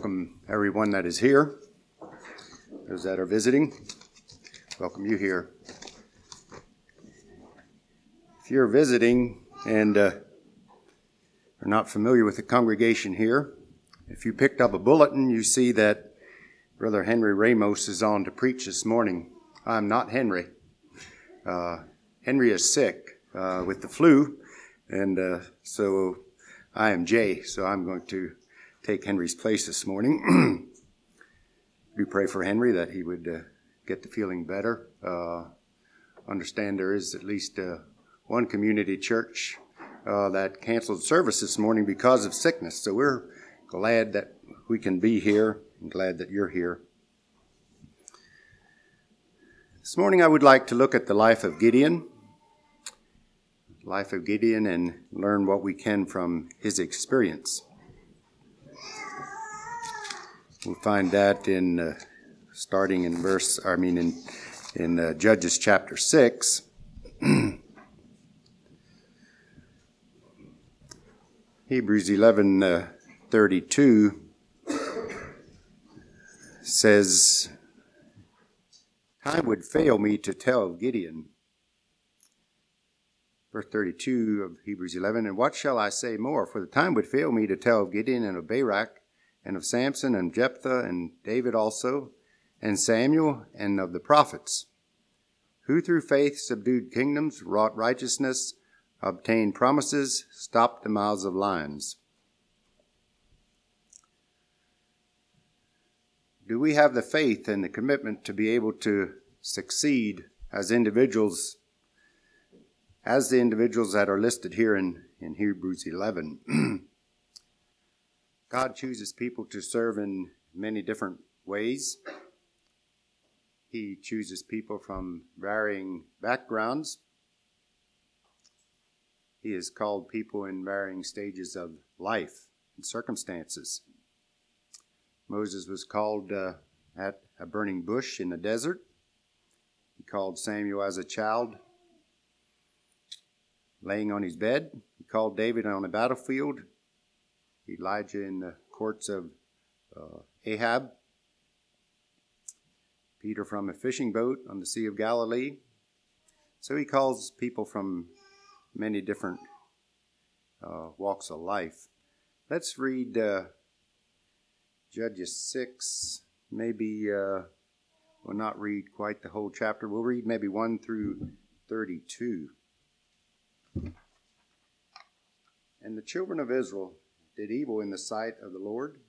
welcome everyone that is here. Those that are visiting, welcome you here. If you're visiting and are not familiar with the congregation here, if you picked up a bulletin, you see that Brother Henry Ramos is on to preach this morning. I'm not Henry. Henry is sick with the flu, and so I am Jay, so I'm going to take Henry's place this morning. Do pray for Henry that he would get to feeling better. Understand there is at least one community church that canceled service this morning because of sickness. So we're glad that we can be here and glad that you're here. This morning I would like to look at the life of Gideon. And learn what we can from his experience. We'll find that in starting in Judges chapter 6. Hebrews 11:32 says, "Time would fail me to tell of Gideon." Verse 32 of Hebrews 11, "And what shall I say more? For the time would fail me to tell of Gideon and of Barak and of Samson and Jephthah and David also and Samuel and of the prophets, who through faith subdued kingdoms, wrought righteousness, obtained promises, stopped the mouths of lions." Do we have the faith and the commitment to be able to succeed as individuals, as the individuals that are listed here in Hebrews 11? God chooses people to serve in many different ways. He chooses people from varying backgrounds. He has called people in varying stages of life and circumstances. Moses was called at a burning bush in the desert. He called Samuel as a child, laying on his bed. He called David on a battlefield. Elijah in the courts of Ahab. Peter from a fishing boat on the Sea of Galilee. So he calls people from many different walks of life. Let's read Judges 6. Maybe we'll not read quite the whole chapter. We'll read maybe 1 through 32. "And the children of Israel did evil in the sight of the Lord,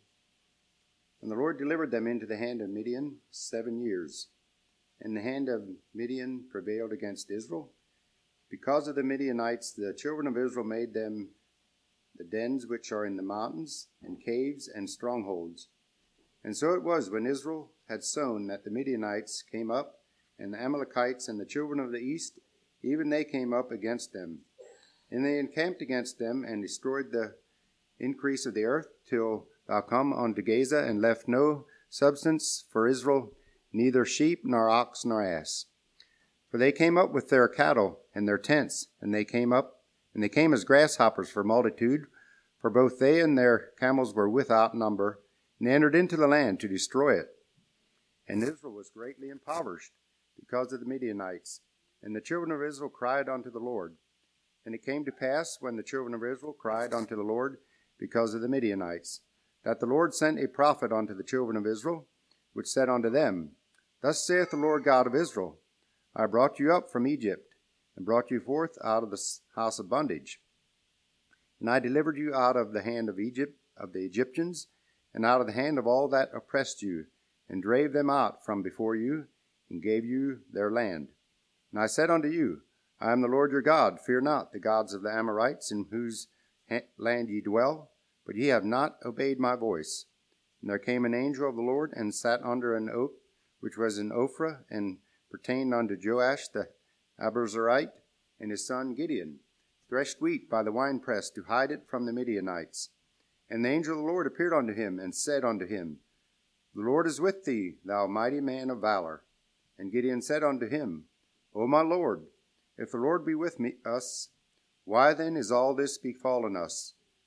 and the Lord delivered them into the hand of Midian 7 years. And the hand of Midian prevailed against Israel. Because of the Midianites, the children of Israel made them the dens which are in the mountains, and caves, and strongholds. And so it was, when Israel had sown, that the Midianites came up, and the Amalekites and the children of the east, even they came up against them. And they encamped against them, and destroyed the increase of the earth, till thou come unto Gaza, and left no substance for Israel, neither sheep, nor ox, nor ass. For they came up with their cattle and their tents, and they came as grasshoppers for multitude, for both they and their camels were without number, and they entered into the land to destroy it. And Israel was greatly impoverished because of the Midianites. And the children of Israel cried unto the Lord. And it came to pass, when the children of Israel cried unto the Lord because of the Midianites, that the Lord sent a prophet unto the children of Israel, which said unto them, Thus saith the Lord God of Israel, I brought you up from Egypt, and brought you forth out of the house of bondage. And I delivered you out of the hand of Egypt, of the Egyptians, and out of the hand of all that oppressed you, and drave them out from before you, and gave you their land. And I said unto you, I am the Lord your God. Fear not the gods of the Amorites, in whose land ye dwell, but ye have not obeyed my voice. And there came an angel of the Lord, and sat under an oak, which was in Ophrah, and pertained unto Joash the Abiezrite, and his son Gideon, threshed wheat by the winepress to hide it from the Midianites. And the angel of the Lord appeared unto him, and said unto him, The Lord is with thee, thou mighty man of valor. And Gideon said unto him, O my Lord, if the Lord be with us, why then is all this befallen us?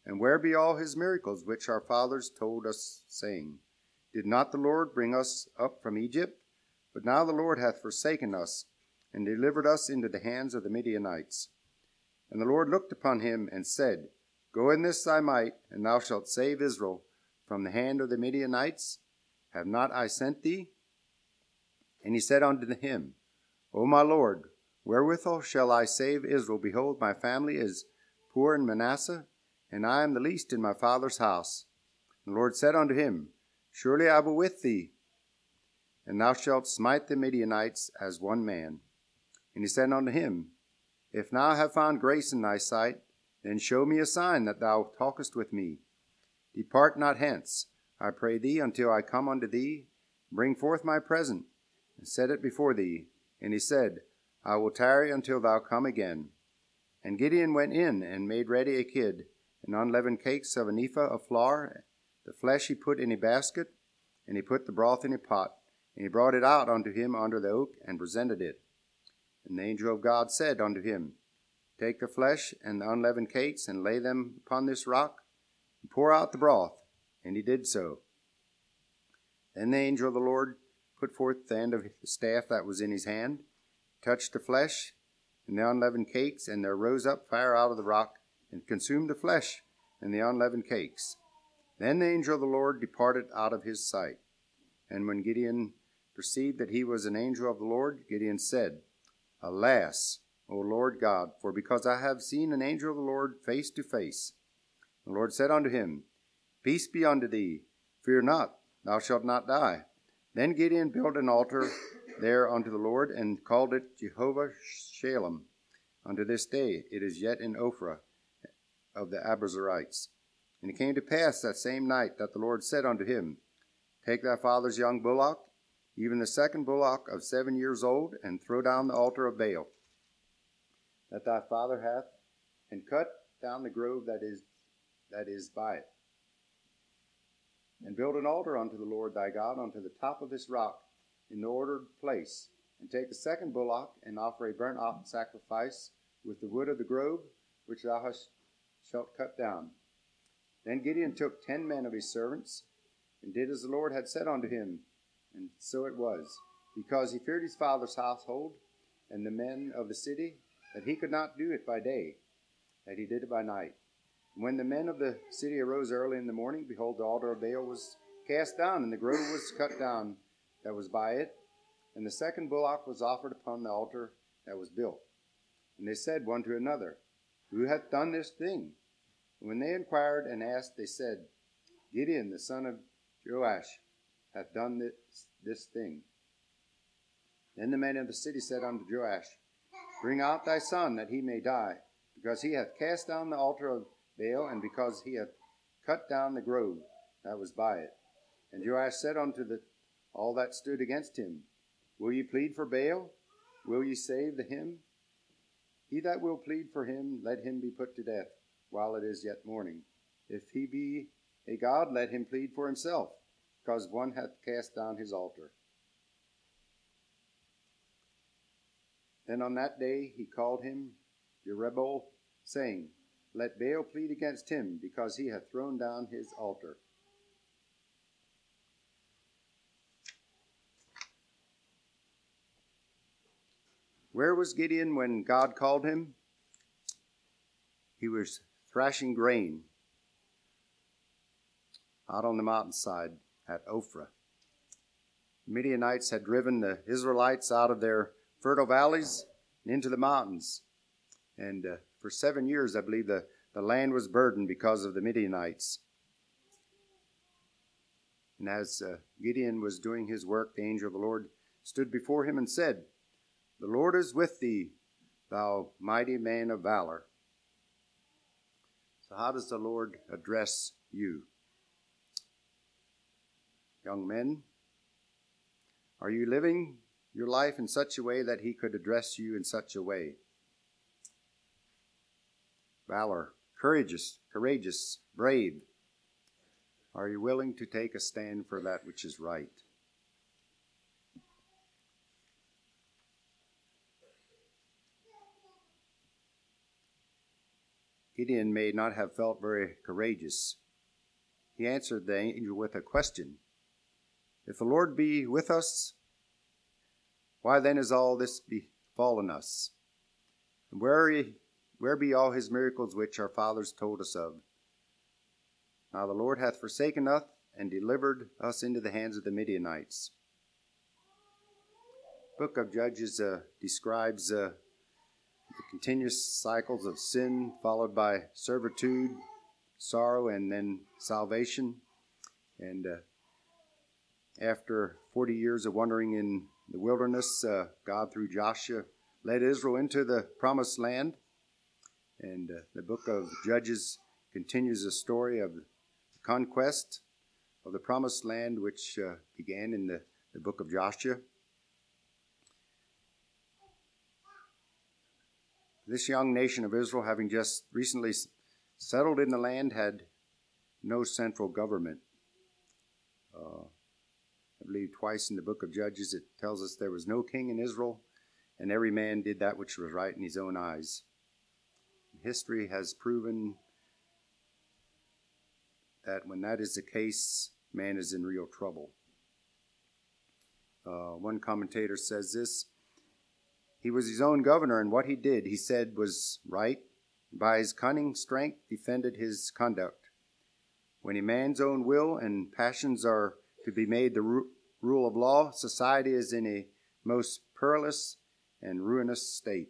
And where be all his miracles which our fathers told us, saying, Did not the Lord bring us up from Egypt? But now the Lord hath forsaken us, and delivered us into the hands of the Midianites. And the Lord looked upon him, and said, Go in this thy might, and thou shalt save Israel from the hand of the Midianites. Have not I sent thee? And he said unto him, O my Lord, wherewithal shall I save Israel? Behold, my family is poor in Manasseh, and I am the least in my father's house. And the Lord said unto him, Surely I will with thee, and thou shalt smite the Midianites as one man. And he said unto him, If now I have found grace in thy sight, then show me a sign that thou talkest with me. Depart not hence, I pray thee, until I come unto thee. Bring forth my present, and set it before thee. And he said, I will tarry until thou come again. And Gideon went in and made ready a kid, and unleavened cakes of an ephah of flour. The flesh he put in a basket, and he put the broth in a pot. And he brought it out unto him under the oak, and presented it. And the angel of God said unto him, Take the flesh and the unleavened cakes, and lay them upon this rock, and pour out the broth. And he did so. Then the angel of the Lord put forth the end of the staff that was in his hand, touched the flesh and the unleavened cakes, and there rose up fire out of the rock, and consumed the flesh and the unleavened cakes. Then the angel of the Lord departed out of his sight. And when Gideon perceived that he was an angel of the Lord, Gideon said, Alas, O Lord God, for because I have seen an angel of the Lord face to face. The Lord said unto him, Peace be unto thee, fear not, thou shalt not die. Then Gideon built an altar there unto the Lord, and called it Jehovah Shalom. Unto this day it is yet in Ophrah of the Abiezrites. And it came to pass that same night that the Lord said unto him, Take thy father's young bullock, even the second bullock of 7 years old, and throw down the altar of Baal that thy father hath, and cut down the grove that is by it. And build an altar unto the Lord thy God unto the top of this rock in the ordered place. And take the second bullock, and offer a burnt sacrifice with the wood of the grove, which thou shalt cut down. Then Gideon took 10 men of his servants, and did as the Lord had said unto him. And so it was, because he feared his father's household and the men of the city, that he could not do it by day, that he did it by night. And when the men of the city arose early in the morning, behold, the altar of Baal was cast down, and the grove was cut down that was by it. And the second bullock was offered upon the altar that was built. And they said one to another, Who hath done this thing? And when they inquired and asked, they said, Gideon, the son of Joash, hath done this thing. Then the men of the city said unto Joash, Bring out thy son, that he may die, because he hath cast down the altar of Baal, and because he hath cut down the grove that was by it. And Joash said unto all that stood against him, Will ye plead for Baal? Will ye save him? He that will plead for him, let him be put to death, while it is yet morning. If he be a god, let him plead for himself, because one hath cast down his altar. Then on that day he called him Jerubbaal, saying, Let Baal plead against him, because he hath thrown down his altar. Where was Gideon when God called him? He was thrashing grain out on the mountainside at Ophrah. The Midianites had driven the Israelites out of their fertile valleys and into the mountains. And for 7 years, I believe, the land was burdened because of the Midianites. And as Gideon was doing his work, the angel of the Lord stood before him and said, The Lord is with thee, thou mighty man of valor. So how does the Lord address you? Young men, are you living your life in such a way that he could address you in such a way? Valor, courageous, brave. Are you willing to take a stand for that which is right? Gideon may not have felt very courageous. He answered the angel with a question. If the Lord be with us, why then is all this befallen us? And where be all his miracles which our fathers told us of? Now the Lord hath forsaken us and delivered us into the hands of the Midianites. The book of Judges describes the continuous cycles of sin followed by servitude, sorrow, and then salvation. And after 40 years of wandering in the wilderness, God, through Joshua, led Israel into the promised land. And the book of Judges continues the story of the conquest of the promised land, which began in the book of Joshua. This young nation of Israel, having just recently settled in the land, had no central government. I believe twice in the book of Judges it tells us there was no king in Israel, and every man did that which was right in his own eyes. History has proven that when that is the case, man is in real trouble. One commentator says this: he was his own governor, and what he did, he said, was right. By his cunning strength defended his conduct. When a man's own will and passions are to be made the rule of law, society is in a most perilous and ruinous state.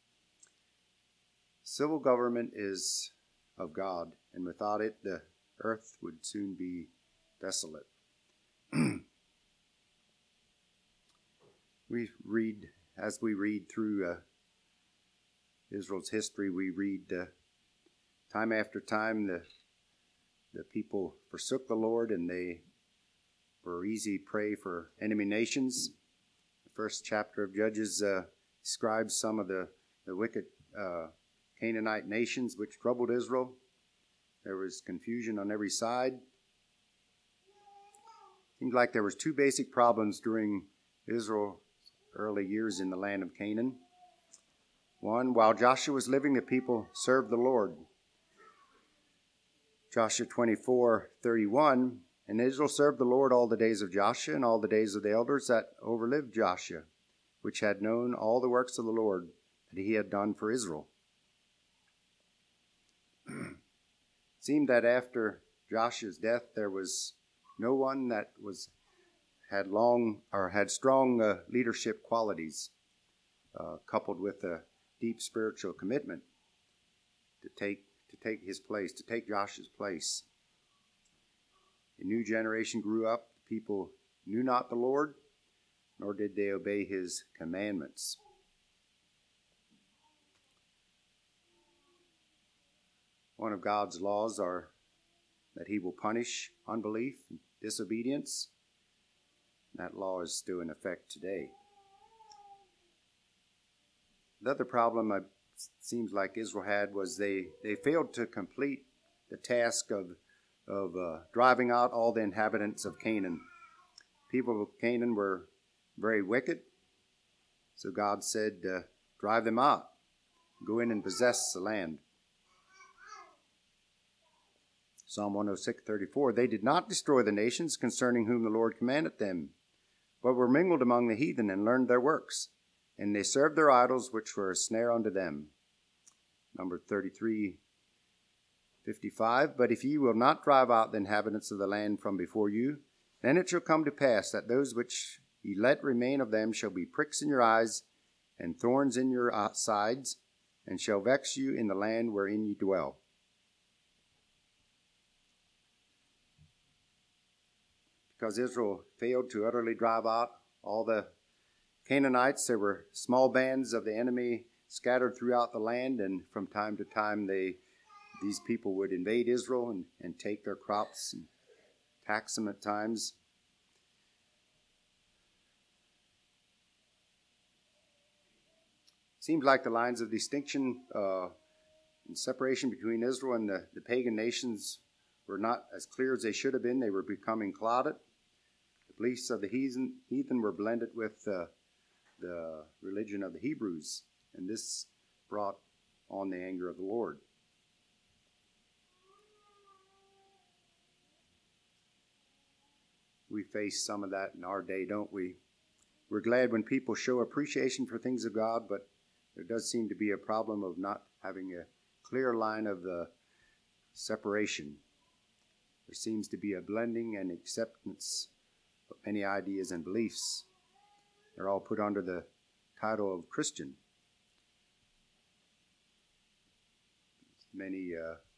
Civil government is of God, and without it the earth would soon be desolate. As we read through Israel's history, we read time after time the people forsook the Lord, and they were easy prey for enemy nations. The first chapter of Judges describes some of the wicked Canaanite nations which troubled Israel. There was confusion on every side. It seemed like there was two basic problems during Israel's early years in the land of Canaan. One, while Joshua was living, the people served the Lord. Joshua 24:31, and Israel served the Lord all the days of Joshua and all the days of the elders that overlived Joshua, which had known all the works of the Lord that he had done for Israel. It seemed that after Joshua's death, there was no one that had strong leadership qualities, coupled with a deep spiritual commitment to take Joshua's place. A new generation grew up. The people knew not the Lord, nor did they obey his commandments. One of God's laws are that he will punish unbelief and disobedience. That law is still in effect today. The other problem it seems like Israel had was they failed to complete the task of driving out all the inhabitants of Canaan. People of Canaan were very wicked, so God said, drive them out, go in and possess the land. Psalm 106:34, they did not destroy the nations concerning whom the Lord commanded them, but were mingled among the heathen and learned their works, and they served their idols which were a snare unto them. Number 33:55, but if ye will not drive out the inhabitants of the land from before you, then it shall come to pass that those which ye let remain of them shall be pricks in your eyes and thorns in your sides, and shall vex you in the land wherein ye dwell. Because Israel failed to utterly drive out all the Canaanites, there were small bands of the enemy scattered throughout the land, and from time to time these people would invade Israel and take their crops and tax them at times. Seems like the lines of distinction and separation between Israel and the pagan nations were not as clear as they should have been. They were becoming clouded. The beliefs of the heathen were blended with the religion of the Hebrews, and this brought on the anger of the Lord. We face some of that in our day, don't we? We're glad when people show appreciation for things of God, but there does seem to be a problem of not having a clear line of separation. There seems to be a blending and acceptance of many ideas and beliefs. They're all put under the title of Christian. Many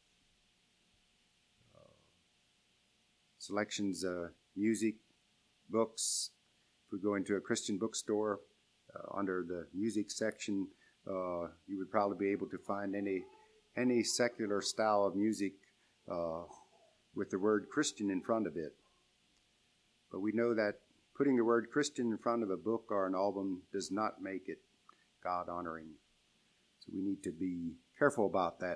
selections, music, books. If we go into a Christian bookstore, under the music section, you would probably be able to find any secular style of music with the word Christian in front of it. But we know that putting the word Christian in front of a book or an album does not make it God-honoring. So we need to be careful about that.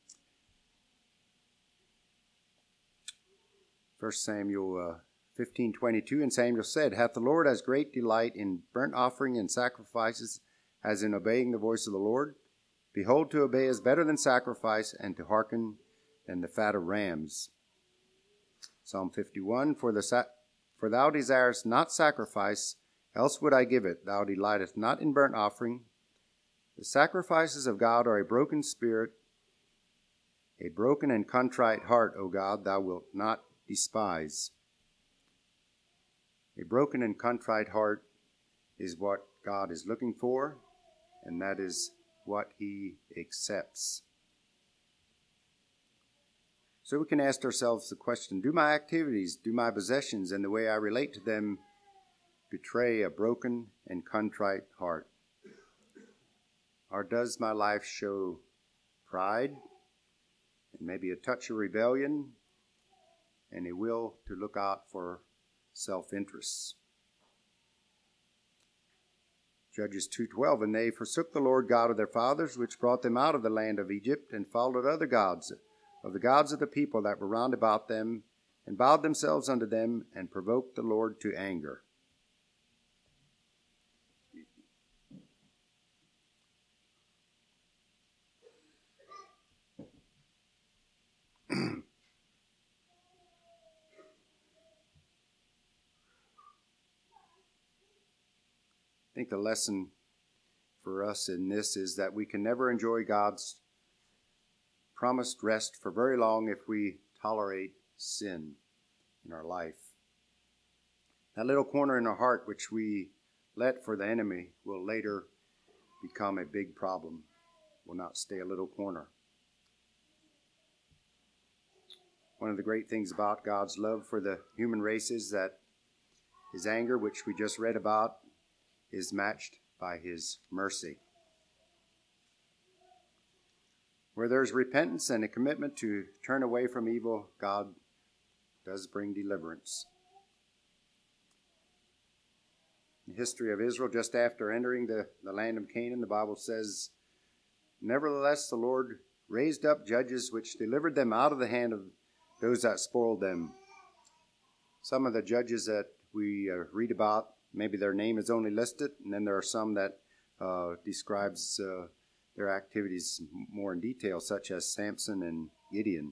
1 Samuel 15:22, and Samuel said, "Hath the Lord as great delight in burnt offering and sacrifices as in obeying the voice of the Lord? Behold, to obey is better than sacrifice, and to hearken than the fat of rams." Psalm 51, For thou desirest not sacrifice, else would I give it. Thou delightest not in burnt offering. The sacrifices of God are a broken spirit, a broken and contrite heart, O God, thou wilt not despise. A broken and contrite heart is what God is looking for, and that is what he accepts. So we can ask ourselves the question, do my activities, do my possessions, and the way I relate to them betray a broken and contrite heart? Or does my life show pride and maybe a touch of rebellion and a will to look out for self-interests? Judges 2:12, and they forsook the Lord God of their fathers, which brought them out of the land of Egypt, and followed other gods, of the gods of the people that were round about them, and bowed themselves unto them, and provoked the Lord to anger. I think the lesson for us in this is that we can never enjoy God's promised rest for very long if we tolerate sin in our life. That little corner in our heart which we let for the enemy will later become a big problem, will not stay a little corner. One of the great things about God's love for the human race is that his anger, which we just read about, is matched by his mercy. Where there's repentance and a commitment to turn away from evil, God does bring deliverance. In the history of Israel, just after entering the land of Canaan, the Bible says, "Nevertheless, the Lord raised up judges which delivered them out of the hand of those that spoiled them." Some of the judges that we read about, maybe their name is only listed, and then there are some that describes their activities more in detail, such as Samson and Gideon.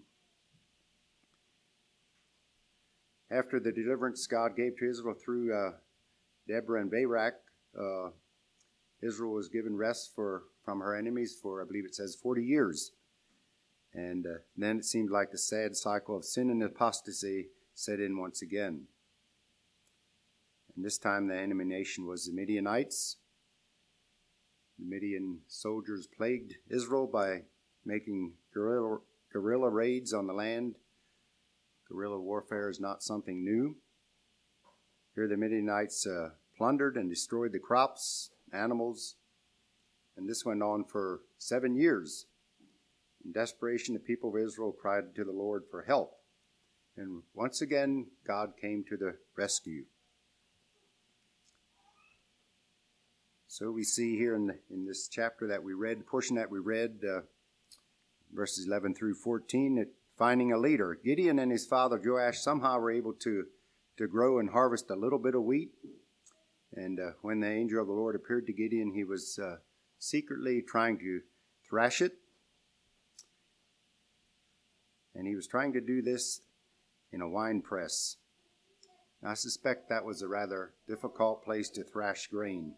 After the deliverance God gave to Israel through Deborah and Barak, Israel was given rest from her enemies for, I believe it says, 40 years. And then it seemed like the sad cycle of sin and apostasy set in once again. And this time the enemy nation was the Midianites. The Midian soldiers plagued Israel by making guerrilla raids on the land. Guerrilla warfare is not something new. Here the Midianites plundered and destroyed the crops, animals, and this went on for 7 years. In desperation, the people of Israel cried to the Lord for help. And once again, God came to the rescue. So we see here in this chapter that we read, portion that we read, verses 11 through 14, that finding a leader. Gideon and his father Joash somehow were able to grow and harvest a little bit of wheat. And when the angel of the Lord appeared to Gideon, he was secretly trying to thrash it. And he was trying to do this in a wine press. I suspect that was a rather difficult place to thrash grain.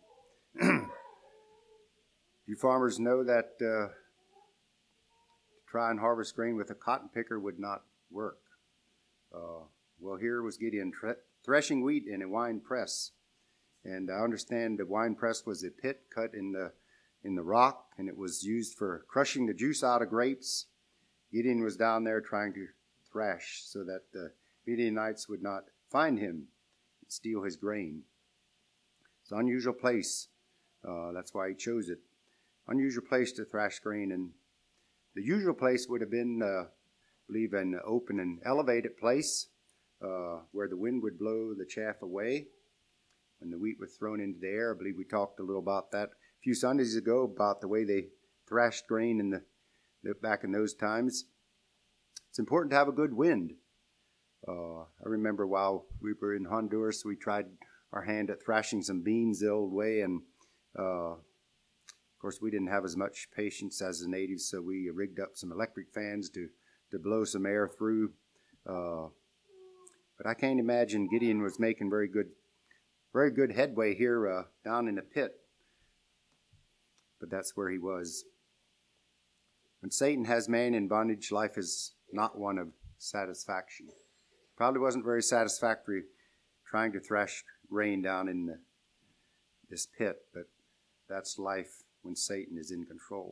You farmers know that to try and harvest grain with a cotton picker would not work. Well, here was Gideon threshing wheat in a wine press. And I understand the wine press was a pit cut in the rock, and it was used for crushing the juice out of grapes. Gideon was down there trying to thrash so that the Midianites would not find him and steal his grain. It's an unusual place. That's why he chose it. Unusual place to thrash grain. And the usual place would have been, I believe, an open and elevated place where the wind would blow the chaff away when the wheat was thrown into the air. I believe we talked a little about that a few Sundays ago, about the way they thrashed grain in back in those times. It's important to have a good wind. I remember while we were in Honduras, we tried our hand at thrashing some beans the old way, and of course we didn't have as much patience as the natives, so we rigged up some electric fans to blow some air through. But I can't imagine Gideon was making very good headway here down in the pit. But that's where he was. When Satan has man in bondage, life is not one of satisfaction. Probably wasn't very satisfactory trying to thrash grain down in this pit, but that's life when Satan is in control.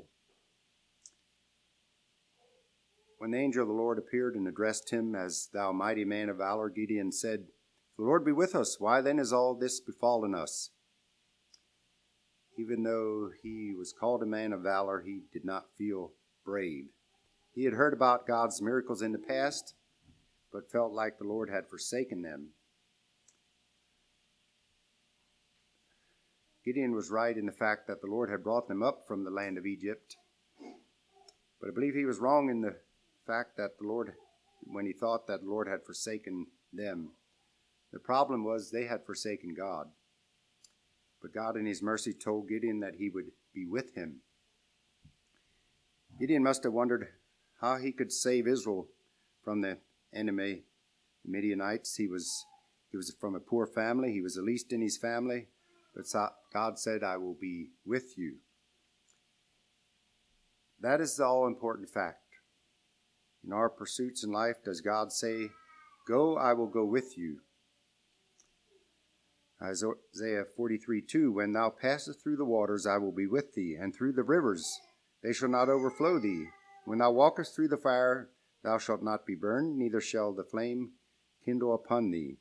When the angel of the Lord appeared and addressed him as, "Thou mighty man of valor," Gideon said, "If the Lord be with us, why then is all this befallen us?" Even though he was called a man of valor, he did not feel brave. He had heard about God's miracles in the past, but felt like the Lord had forsaken them. Gideon was right in the fact that the Lord had brought them up from the land of Egypt. But I believe he was wrong in the fact that when he thought that the Lord had forsaken them. The problem was they had forsaken God. But God in his mercy told Gideon that he would be with him. Gideon must have wondered how he could save Israel from the enemy, the Midianites. He was from a poor family. He was the least in his family. But God said, "I will be with you." That is the all-important fact. In our pursuits in life, does God say, "Go, I will go with you"? Isaiah 43:2, "When thou passest through the waters, I will be with thee, and through the rivers, they shall not overflow thee. When thou walkest through the fire, thou shalt not be burned, neither shall the flame kindle upon thee."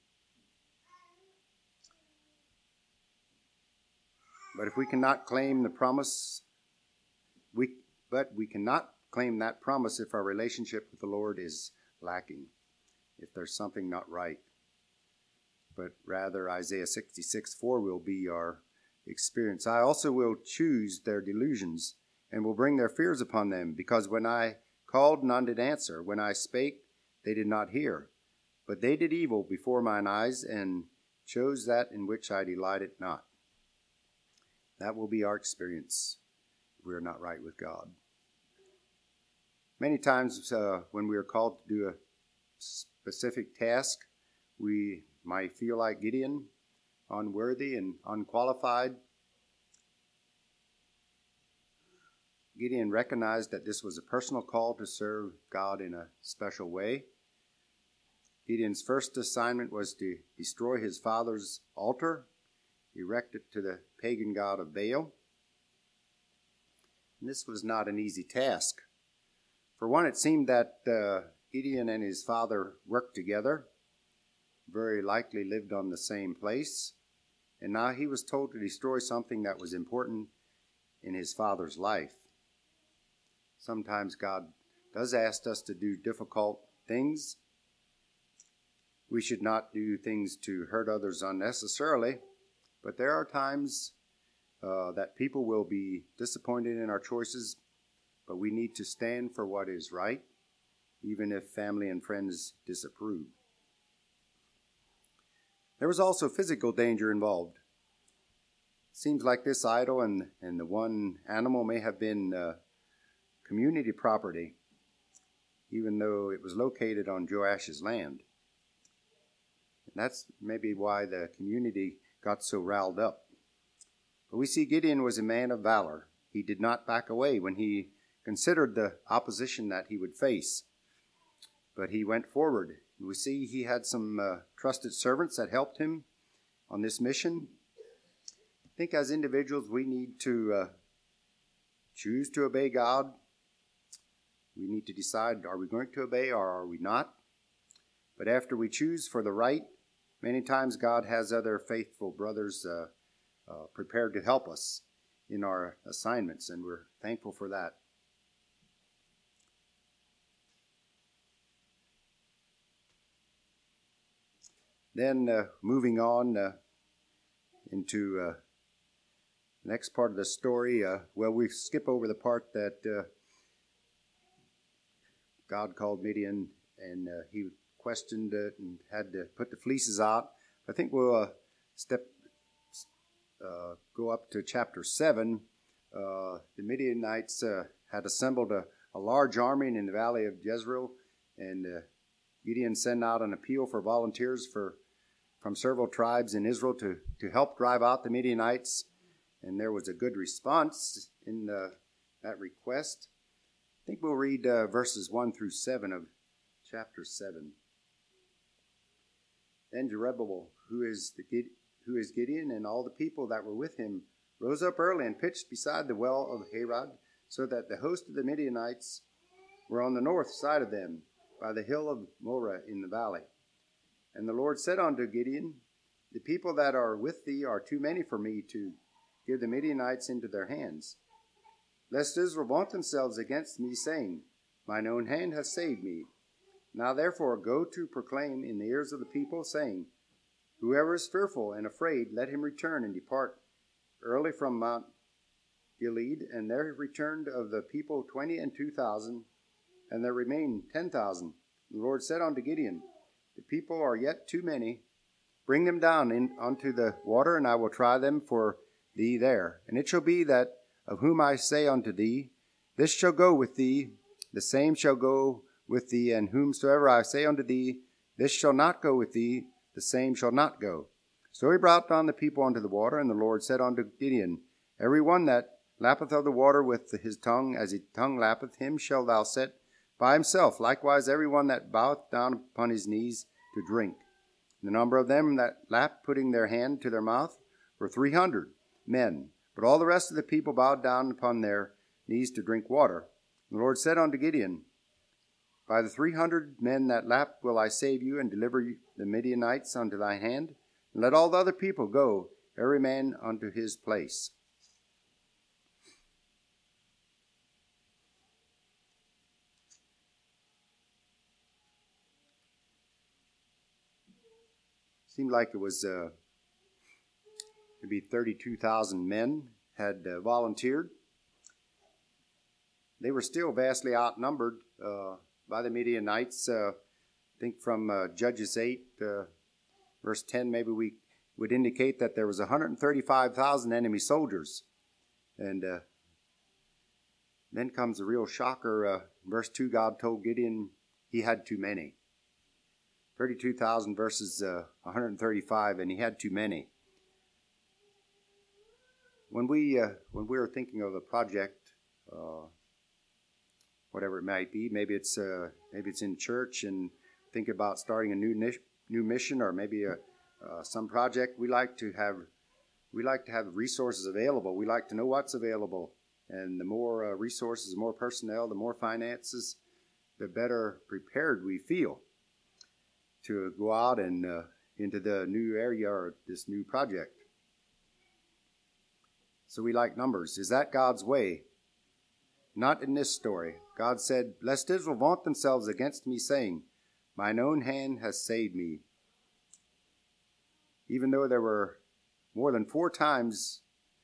But if we cannot claim the promise, we cannot claim that promise if our relationship with the Lord is lacking, if there's something not right. But rather, Isaiah 66:4 will be our experience. "I also will choose their delusions, and will bring their fears upon them, because when I called, none did answer. When I spake, they did not hear. But they did evil before mine eyes, and chose that in which I delighted not." That will be our experience if we are not right with God. Many times when we are called to do a specific task, we might feel like Gideon, unworthy and unqualified. Gideon recognized that this was a personal call to serve God in a special way. Gideon's first assignment was to destroy his father's altar, erect it to the pagan god of Baal. And this was not an easy task. For one, it seemed that Gideon and his father worked together, very likely lived on the same place, and now he was told to destroy something that was important in his father's life. Sometimes God does ask us to do difficult things. We should not do things to hurt others unnecessarily, but there are times that people will be disappointed in our choices, but we need to stand for what is right, even if family and friends disapprove. There was also physical danger involved. It seems like this idol and the one animal may have been community property, even though it was located on Joash's land. that's maybe why the community got so riled up. But we see Gideon was a man of valor. He did not back away when he considered the opposition that he would face, but he went forward. We see he had some trusted servants that helped him on this mission. I think as individuals we need to choose to obey God. We need to decide, are we going to obey or are we not? But after we choose for the right, many times God has other faithful brothers prepared to help us in our assignments, and we're thankful for that. Then moving on into the next part of the story, we skip over the part that God called Midian and he questioned it and had to put the fleeces out. I think we'll go up to chapter 7. The Midianites had assembled a large army in the valley of Jezreel, and Gideon sent out an appeal for volunteers from several tribes in Israel to help drive out the Midianites, and there was a good response in that request. I think we'll read verses 1 through 7 of chapter 7. Then Jerubbaal, who is Gideon, and all the people that were with him, rose up early and pitched beside the well of Harod, so that the host of the Midianites were on the north side of them, by the hill of Moreh in the valley. And the Lord said unto Gideon, the people that are with thee are too many for me to give the Midianites into their hands. Lest Israel vaunt themselves against me, saying, mine own hand hath saved me. Now therefore go to proclaim in the ears of the people, saying, whoever is fearful and afraid, let him return and depart early from Mount Gilead. And there returned of the people 22,000, and there remained 10,000. The Lord said unto Gideon, the people are yet too many. Bring them down unto the water, and I will try them for thee there. And it shall be that of whom I say unto thee, this shall go with thee, the same shall go with thee, and whomsoever I say unto thee, this shall not go with thee, the same shall not go. So he brought down the people unto the water, and the Lord said unto Gideon, every one that lappeth of the water with his tongue, as his tongue lappeth, him shalt thou set by himself. Likewise every one that boweth down upon his knees to drink. The number of them that lapped, putting their hand to their mouth, were 300 men. But all the rest of the people bowed down upon their knees to drink water. And the Lord said unto Gideon, by the 300 men that lapped will I save you, and deliver the Midianites unto thy hand. And let all the other people go, every man unto his place. Seemed like it was maybe 32,000 men had volunteered. They were still vastly outnumbered by the Midianites. I think from Judges 8, verse 10, maybe we would indicate that there was 135,000 enemy soldiers. And then comes a real shocker. Verse 2, God told Gideon he had too many. 32,000 versus 135, and he had too many. When we were thinking of a project, whatever it might be, maybe it's in church, and think about starting a new mission, or maybe some project, we like to have resources available. We like to know what's available, and the more resources, the more personnel, the more finances, the better prepared we feel to go out and into the new area or this new project. So we like numbers. Is that God's way? Not in this story. God said, lest Israel vaunt themselves against me, saying, mine own hand has saved me. Even though there were more than 4 times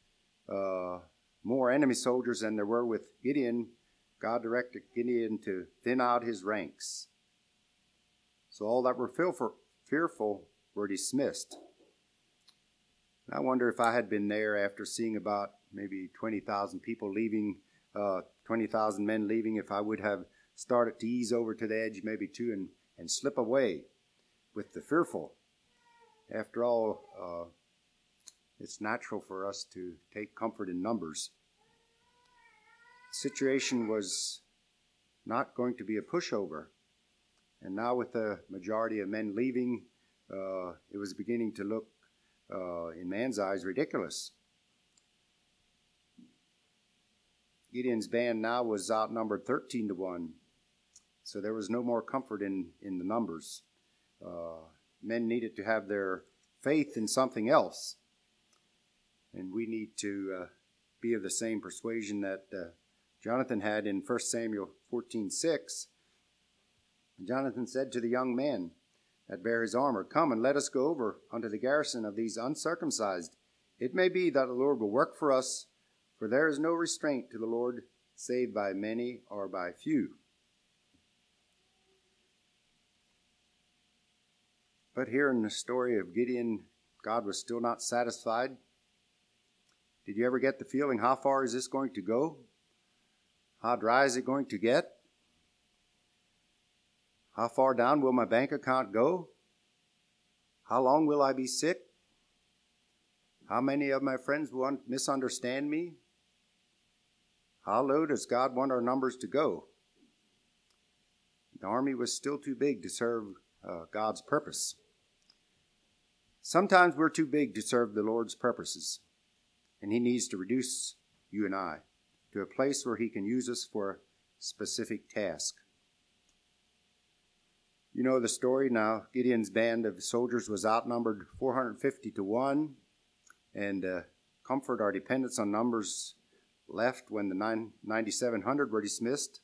more enemy soldiers than there were with Gideon, God directed Gideon to thin out his ranks. So all that were fearful were dismissed. And I wonder if I had been there after seeing about maybe 20,000 people leaving, 20,000 men leaving, if I would have started to ease over to the edge maybe too and slip away with the fearful. After all, it's natural for us to take comfort in numbers. The situation was not going to be a pushover. And now with the majority of men leaving, it was beginning to look, in man's eyes, ridiculous. Gideon's band now was outnumbered 13-1. So there was no more comfort in the numbers. Men needed to have their faith in something else. And we need to be of the same persuasion that Jonathan had in 1 Samuel 14:6. Jonathan said to the young man that bare his armor, "Come and let us go over unto the garrison of these uncircumcised. It may be that the Lord will work for us, for there is no restraint to the Lord, save by many or by few." But here in the story of Gideon, God was still not satisfied. Did you ever get the feeling, how far is this going to go? How dry is it going to get? How far down will my bank account go? How long will I be sick? How many of my friends will misunderstand me? How low does God want our numbers to go? The army was still too big to serve God's purpose. Sometimes we're too big to serve the Lord's purposes, and He needs to reduce you and I to a place where He can use us for a specific task. You know the story now. Gideon's band of soldiers was outnumbered 450-1, and comfort or dependence on numbers left when the 9,700 were dismissed.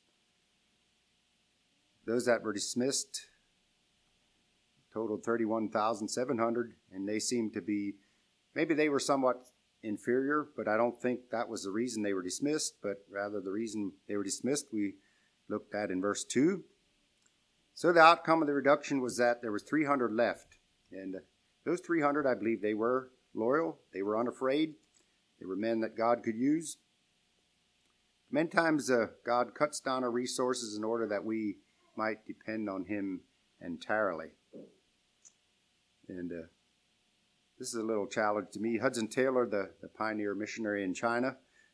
Those that were dismissed totaled 31,700, and they seemed to be, maybe they were somewhat inferior, but I don't think that was the reason they were dismissed, but rather the reason they were dismissed we looked at in verse 2. So the outcome of the reduction was that there was 300 left, and those 300, I believe they were loyal, they were unafraid, they were men that God could use. Many times God cuts down our resources in order that we might depend on Him entirely. And this is a little challenge to me. Hudson Taylor, the pioneer missionary in China,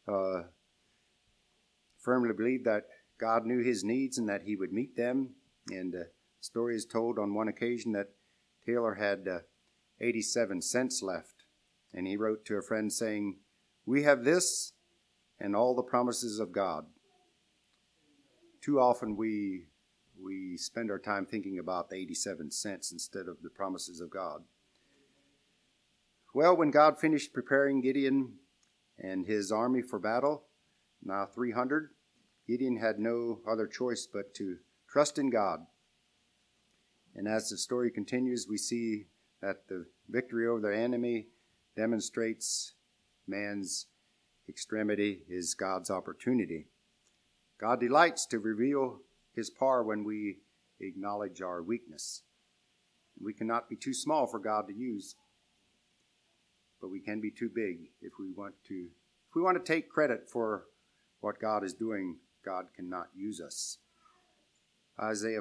firmly believed that God knew his needs and that He would meet them. And the story is told on one occasion that Taylor had 87 cents left. And he wrote to a friend saying, "We have this and all the promises of God." Too often we spend our time thinking about the 87 cents instead of the promises of God. Well, when God finished preparing Gideon and his army for battle, now 300, Gideon had no other choice but to trust in God. And as the story continues, we see that the victory over the enemy demonstrates man's extremity is God's opportunity. God delights to reveal His power when we acknowledge our weakness. We cannot be too small for God to use, but we can be too big if we want to. If we want to take credit for what God is doing, God cannot use us. Isaiah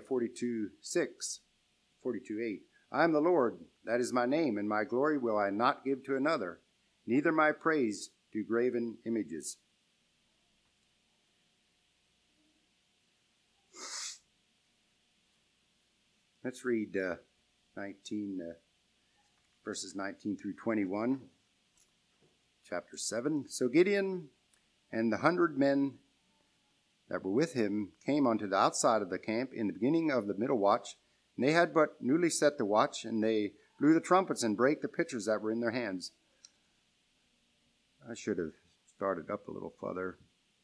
42:8. I am the Lord, that is my name, and my glory will I not give to another, neither my praise to graven images. Let's read verses 19 through 21, chapter 7. So Gideon and the 100 men that were with him came unto the outside of the camp in the beginning of the middle watch, and they had but newly set the watch, and they blew the trumpets and brake the pitchers that were in their hands. I should have started up a little further.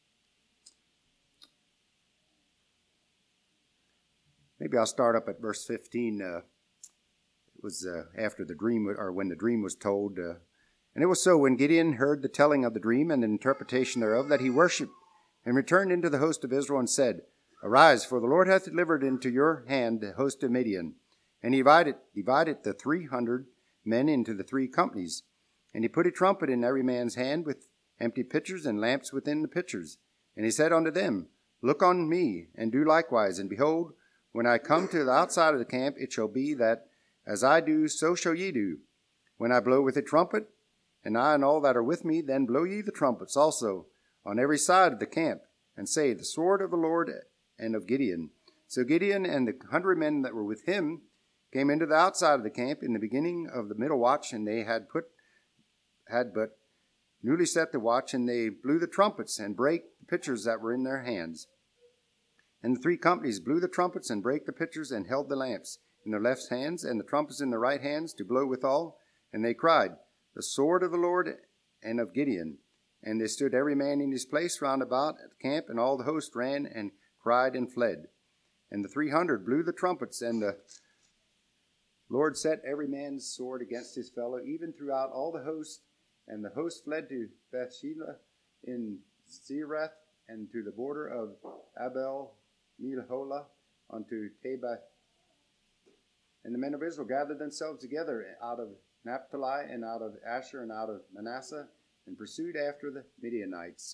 Maybe I'll start up at verse 15. It was after the dream, or when the dream was told. And it was so, when Gideon heard the telling of the dream and the interpretation thereof, that he worshipped, and returned into the host of Israel, and said, Arise, for the Lord hath delivered into your hand the host of Midian. And he divided the 300 men into the 3 companies. And he put a trumpet in every man's hand, with empty pitchers and lamps within the pitchers. And he said unto them, Look on me, and do likewise. And behold, when I come to the outside of the camp, it shall be that as I do, so shall ye do. when I blow with a trumpet, and I and all that are with me, then blow ye the trumpets also on every side of the camp, and say, The sword of the Lord and of Gideon. So Gideon and the 100 men that were with him came into the outside of the camp in the beginning of the middle watch, and they had but newly set the watch, and they blew the trumpets and brake the pitchers that were in their hands. And the 3 companies blew the trumpets and brake the pitchers and held the lamps in their left hands and the trumpets in their right hands to blow withal. And they cried, The sword of the Lord and of Gideon. And they stood every man in his place round about at the camp, and all the host ran and cried and fled. And the 300 blew the trumpets, and the Lord set every man's sword against his fellow, even throughout all the host. And the host fled to Bethshelah in Zereth, and to the border of Abel Meholah unto Tabah. And the men of Israel gathered themselves together out of Naphtali and out of Asher and out of Manasseh, and pursued after the Midianites.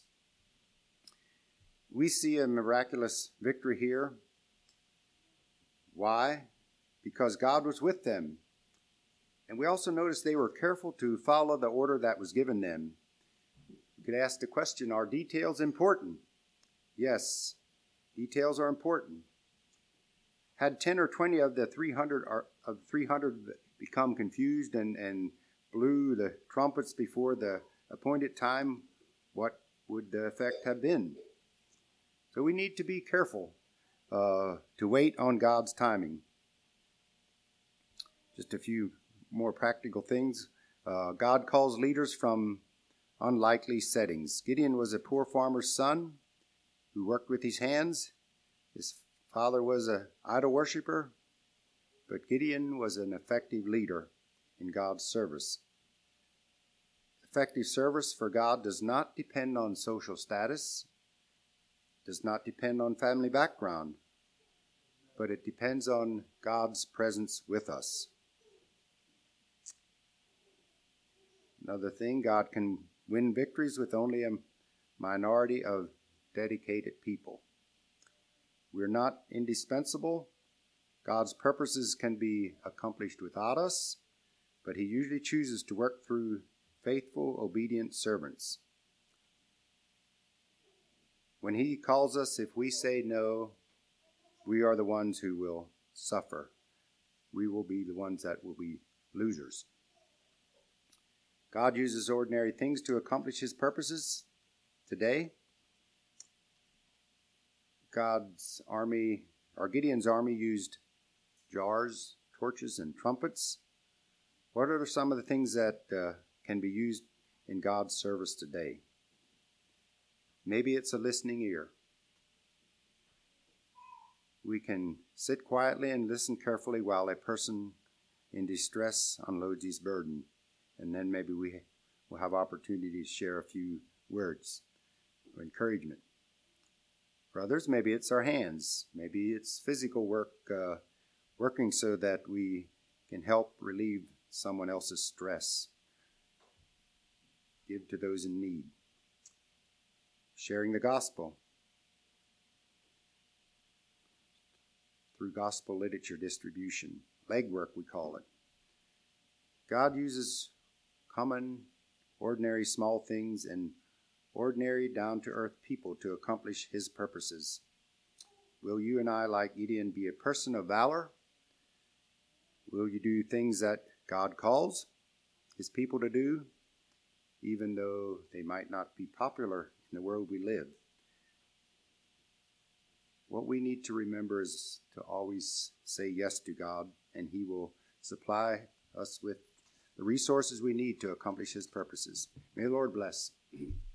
We see a miraculous victory here. Why? Because God was with them. And we also notice they were careful to follow the order that was given them. You could ask the question, are details important? Yes, details are important. Had 10 or 20 of the 300 become confused and blew the trumpets before the appointed time, what would the effect have been? So we need to be careful to wait on God's timing. Just a few more practical things. God calls leaders from unlikely settings. Gideon was a poor farmer's son who worked with his hands. His father was an idol worshiper, but Gideon was an effective leader in God's service. Effective service for God does not depend on social status, does not depend on family background, but it depends on God's presence with us. Another thing, God can win victories with only a minority of dedicated people. We're not indispensable. God's purposes can be accomplished without us, but he usually chooses to work through faithful, obedient servants. When he calls us, if we say no, we are the ones who will suffer. We will be the ones that will be losers. God uses ordinary things to accomplish his purposes today. Gideon's army used jars, torches, and trumpets. What are some of the things that can be used in God's service today? Maybe it's a listening ear. We can sit quietly and listen carefully while a person in distress unloads his burden. And then maybe we will have opportunity to share a few words of encouragement. For others, maybe it's our hands. Maybe it's physical work, working so that we can help relieve someone else's stress. Give to those in need. Sharing the gospel through gospel literature distribution. Legwork, we call it. God uses common, ordinary, small things and ordinary, down-to-earth people to accomplish his purposes. Will you and I, like Gideon, be a person of valor? Will you do things that God calls his people to do, even though they might not be popular in the world we live? What we need to remember is to always say yes to God, and he will supply us with the resources we need to accomplish his purposes. May the Lord bless.